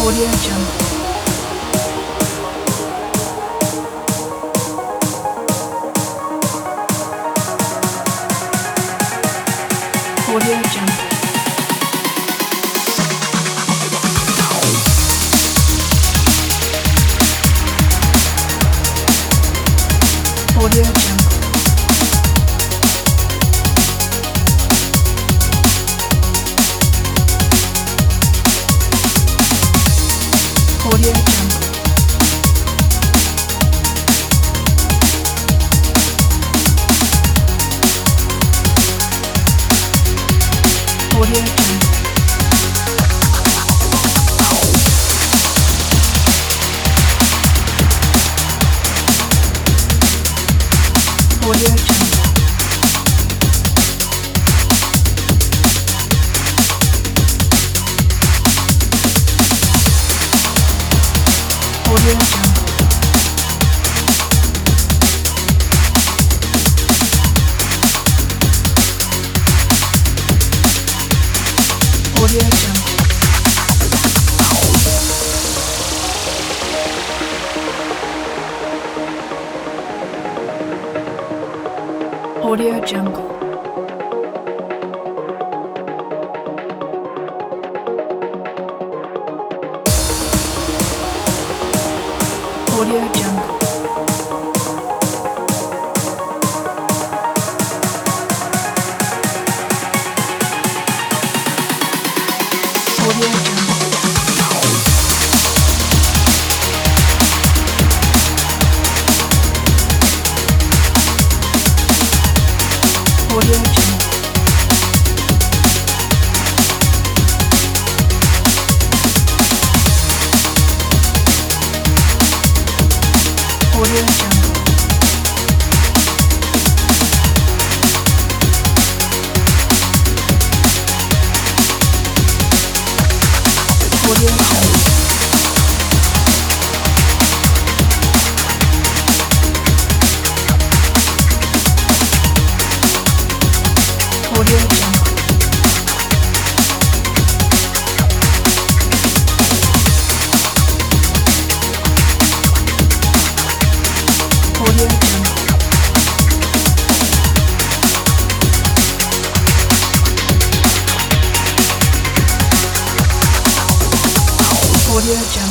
Audio Jungle. Audio Jungle. Audio Jungle. Audio Jungle. Audio Jungle. Audio Jungle. Audio Jungle. Audio Jungle. Audio Jungle. Audio Jungle. Audio Jungle. Audio Jungle. Audio Jungle. Audio Jungle. Audio Jungle. Audio Jungle. Audio Jungle.